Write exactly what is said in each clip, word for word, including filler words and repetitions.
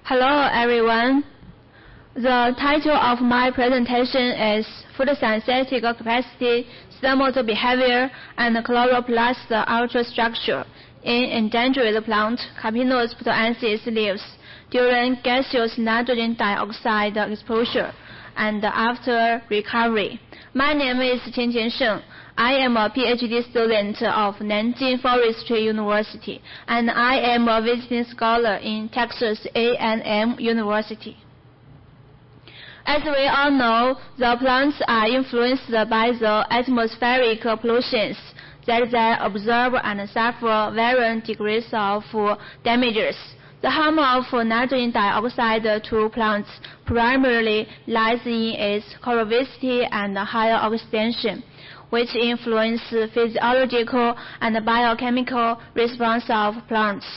Hello everyone. The title of my presentation is Photosynthetic Capacity, Thermal Behavior, and Chloroplast Ultrastructure in Endangered Plant Capinus putoensis leaves during gaseous nitrogen dioxide exposure and after recovery. My name is Qian Qiansheng. I am a PhD student of Nanjing Forestry University, and I am a visiting scholar in Texas A and M University. As we all know, the plants are influenced by the atmospheric pollutions that they observe and suffer varying degrees of damages. The harm of nitrogen dioxide to plants primarily lies in its corrosivity and higher oxidation, which influence physiological and biochemical response of plants.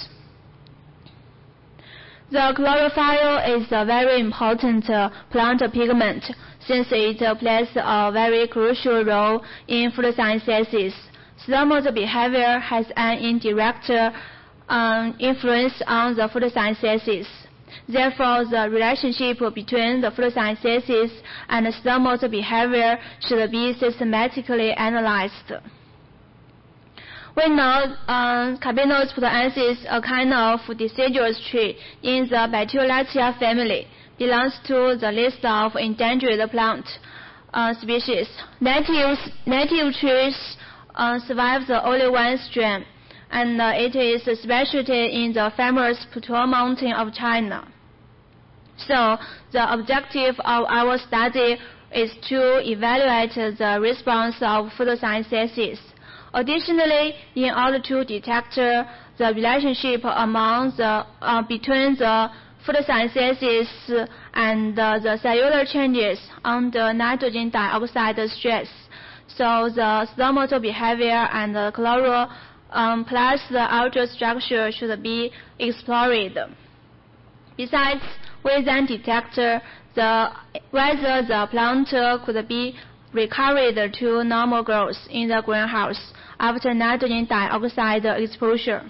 The chlorophyll is a very important uh, plant pigment since it uh, plays a very crucial role in photosynthesis. Thermal behavior has an indirect uh, um, influence on the photosynthesis. Therefore, the relationship between the photosynthesis and thermal behavior should be systematically analyzed. We know um, Capinus putoensis, a kind of deciduous tree in the Betulaceae family, belongs to the list of endangered plant uh, species. Native, native trees uh, survive the only one strain, and uh, it is a specialty in the famous Putuo Mountain of China. So, the objective of our study is to evaluate the response of photosynthesis. Additionally, in order to detect the relationship among the uh, between the photosynthesis and uh, the cellular changes under nitrogen dioxide stress, so the thermal behavior and the chloro um, plus the ultrastructure should be explored. Besides, we then detect the whether the plant could be recovered to normal growth in the greenhouse after nitrogen dioxide exposure.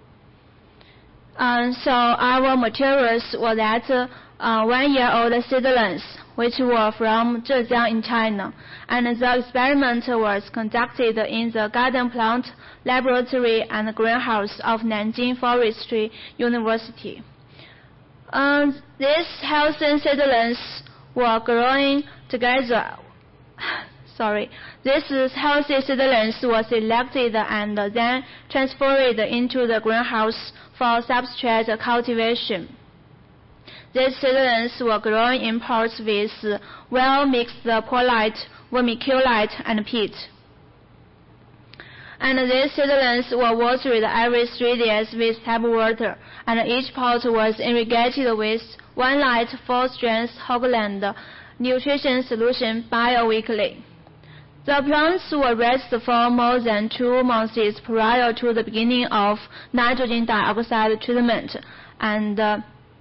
Um, so our materials were that uh, one-year-old seedlings, which were from Zhejiang in China, and the experiment was conducted in the garden plant laboratory and greenhouse of Nanjing Forestry University. Um, these healthy seedlings were growing together. Sorry, these healthy seedlings were selected and then transferred into the greenhouse for substrate cultivation. These seedlings were grown in pots with well-mixed perlite, vermiculite, and peat. And these seedlings were watered every three days with tap water, and each pot was irrigated with one light four-strength Hogland nutrition solution bi-weekly. The plants were raised for more than two months prior to the beginning of nitrogen dioxide treatment, and uh,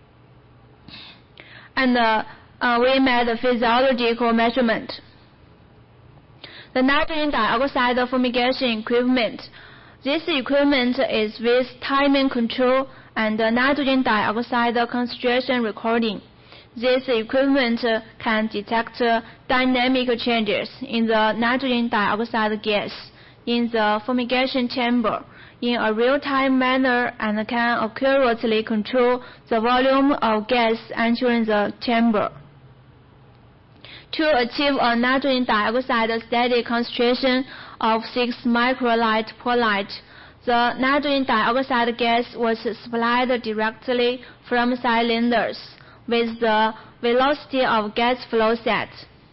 and uh, uh, we made a physiological measurement. The nitrogen dioxide fumigation equipment. This equipment is with timing control and nitrogen dioxide concentration recording. This equipment can detect dynamic changes in the nitrogen dioxide gas in the fumigation chamber in a real-time manner and can accurately control the volume of gas entering the chamber. To achieve a nitrogen dioxide steady concentration of six microliter per light, the nitrogen dioxide gas was supplied directly from cylinders with the velocity of gas flow set.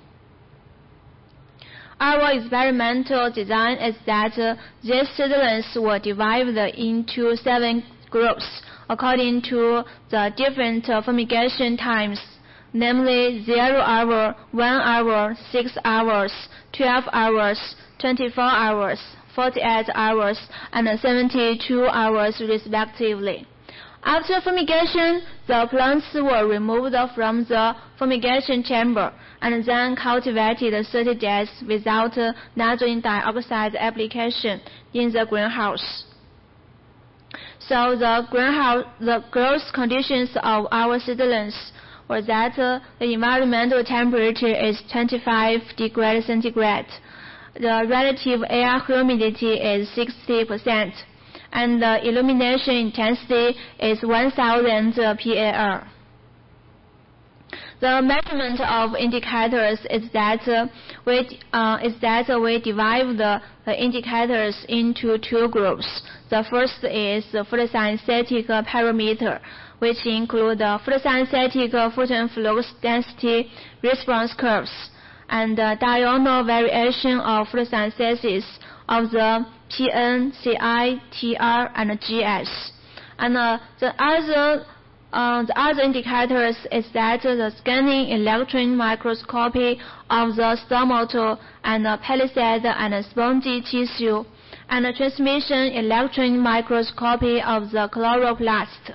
Our experimental design is that uh, these seedlings were divided into seven groups according to the different uh, fumigation times, namely zero hour, one hour, six hours, twelve hours, twenty-four hours, forty-eight hours, and seventy-two hours respectively. After fumigation, the plants were removed from the fumigation chamber and then cultivated thirty days without nitrogen dioxide application in the greenhouse. So the greenhouse, the growth conditions of our seedlings were that uh, the environmental temperature is twenty-five degrees centigrade, the relative air humidity is sixty percent, and the illumination intensity is one thousand P A R. The measurement of indicators is that uh, we uh, is that we divide the, the indicators into two groups. The first is the photosynthetic parameter, which include the photosynthetic photon flux density response curves and the diurnal variation of photosynthesis of the P N, C I, T R, and G S. And uh, the other Uh, the other indicators is that the scanning electron microscopy of the stomata and the palisade and the spongy tissue, and the transmission electron microscopy of the chloroplast.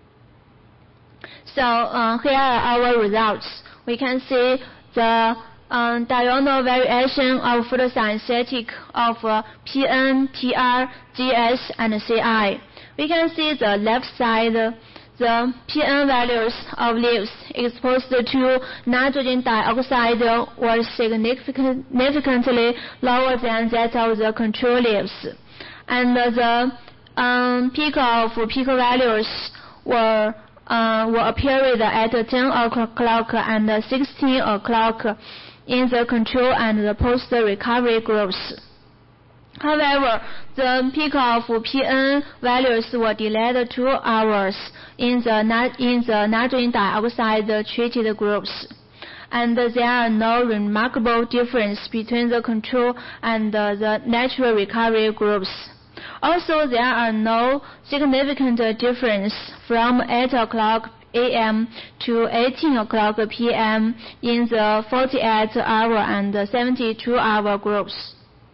So uh, here are our results. We can see the um, diurnal variation of photosynthetic of uh, P N, T R, G S, and C I. We can see the left side. The P N values of leaves exposed to nitrogen dioxide were significantly lower than that of the control leaves, and the um, peak of peak values were uh, were appearing at ten o'clock and sixteen o'clock in the control and the post-recovery groups. However, the peak of P N values were delayed two hours in the, in the nitrogen dioxide treated groups, and there are no remarkable difference between the control and the natural recovery groups. Also, there are no significant difference from eight o'clock A M to eighteen o'clock P M in the forty-eight hour and seventy-two hour groups.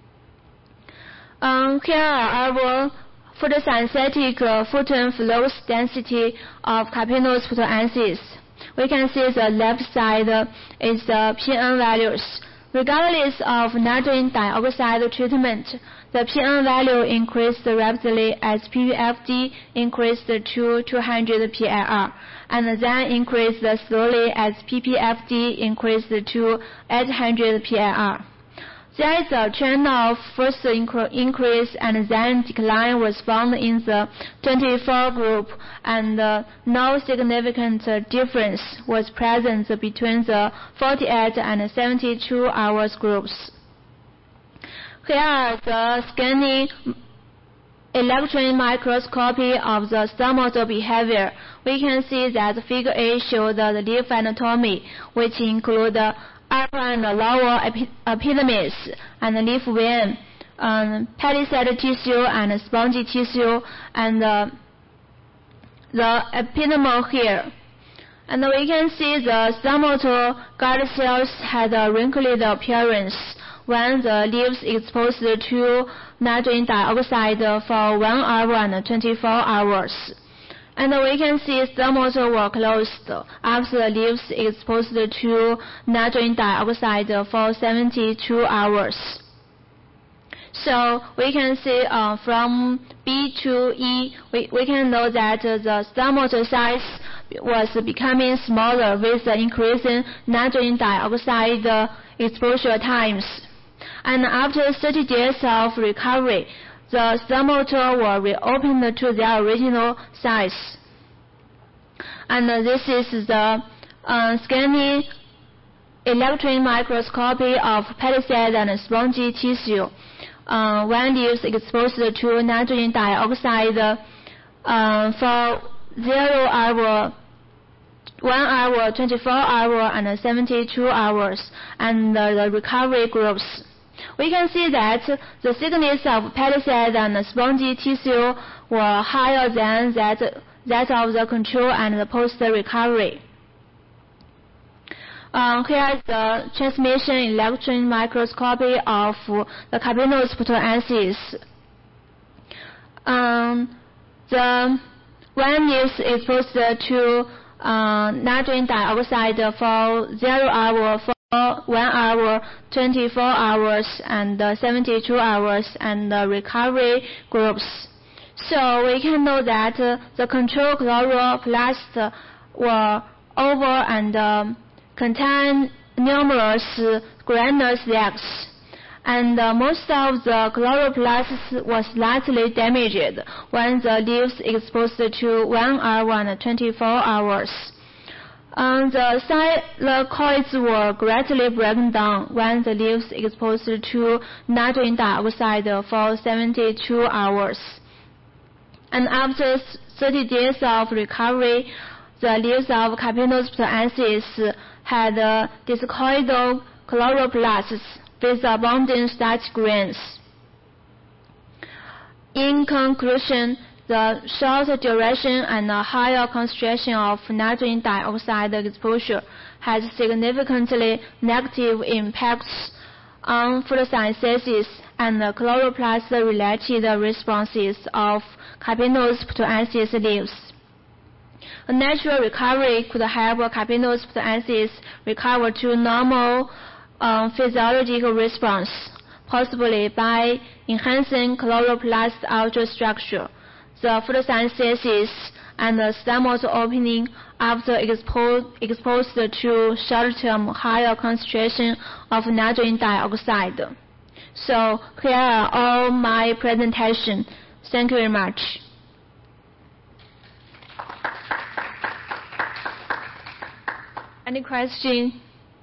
Um, here are our photosynthetic uh, photon flux density of Carpinus putoensis. We can see the left side uh, is the P N values. Regardless of nitrogen dioxide treatment, the P N value increased rapidly as P P F D increased to two hundred P A R, and then increased slowly as P P F D increased to eight hundred P A R. There is a trend of first increase and then decline was found in the twenty-four group, and uh, no significant uh, difference was present between the forty-eight and seventy-two hours groups. Here are the scanning electron microscopy of the stomata behavior. We can see that figure A shows the leaf anatomy, which include the upper and lower epidermis and leaf vein, um, palisade tissue and spongy tissue, and uh, the epidermal hair. And we can see the stomatal guard cells had a wrinkled appearance when the leaves exposed to nitrogen dioxide for one hour and twenty-four hours. And we can see stomata were closed after the leaves exposed to nitrogen dioxide for seventy-two hours. So we can see uh, from B to E, we, we can know that uh, the stomata size was becoming smaller with the increasing nitrogen dioxide uh, exposure times. And after thirty days of recovery, the stomata were reopened to their original size. And uh, this is the uh, scanning electron microscopy of palisade and spongy tissue. Uh, when leaves exposed to nitrogen dioxide uh, for zero hour, one hour, twenty-four hour, and seventy-two hours, and uh, the recovery groups. We can see that the thickness of palisade and spongy tissue were higher than that, that of the control and the post-recovery. Um, here is the transmission electron microscopy of the Carpinus putoensis. Um, the when leaves exposed to uh, nitrogen dioxide for zero hour, for one hour, twenty-four hours, and uh, seventy-two hours, and the recovery groups. So we can know that uh, the control chloroplasts were oval and um, contain numerous uh, granular sacs. And uh, most of the chloroplasts was slightly damaged when the leaves exposed to one hour and twenty-four hours. Um, the thylakoids were greatly broken down when the leaves exposed to nitrogen dioxide for seventy-two hours. And after thirty days of recovery, the leaves of Capinus putanensis had uh, discoidal chloroplasts with abundant starch grains. In conclusion, the short duration and higher concentration of nitrogen dioxide exposure has significantly negative impacts on photosynthesis and the chloroplast-related responses of Capinus putanensis leaves. A natural recovery could help Capinus putanensis recover to normal um, physiological response, possibly by enhancing chloroplast ultrastructure, the photosynthesis, and the stomata opening after expo exposed to short-term higher concentration of nitrogen dioxide. So here are all my presentation. Thank you very much. Any question?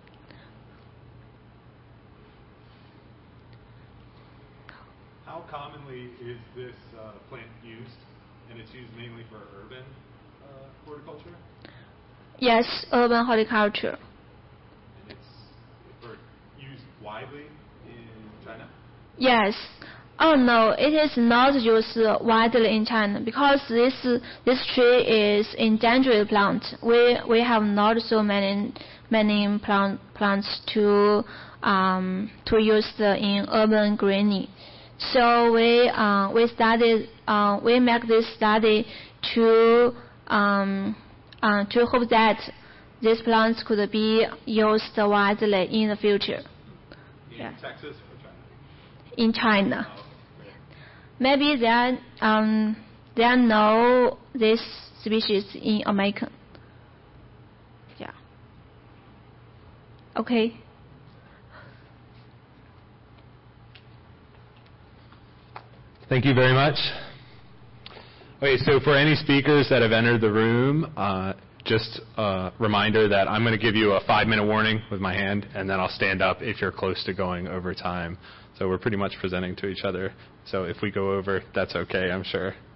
How commonly is this uh, plant used? And it's used mainly for urban uh, horticulture? Yes, urban horticulture. And it's for used widely in China? Yes. Oh no, it is not used widely in China because this this tree is endangered plant. We we have not so many many plant plants to um to use in urban greening. So we uh, we studied uh, we make this study to um uh, to hope that these plants could be used widely in the future. In yeah. Texas or China? In China. Oh. Maybe there um there are no this species in America. Yeah. Okay. Thank you very much. Okay, so for any speakers that have entered the room, uh, just a reminder that I'm going to give you a five-minute warning with my hand, and then I'll stand up if you're close to going over time. So we're pretty much presenting to each other. So if we go over, that's okay, I'm sure.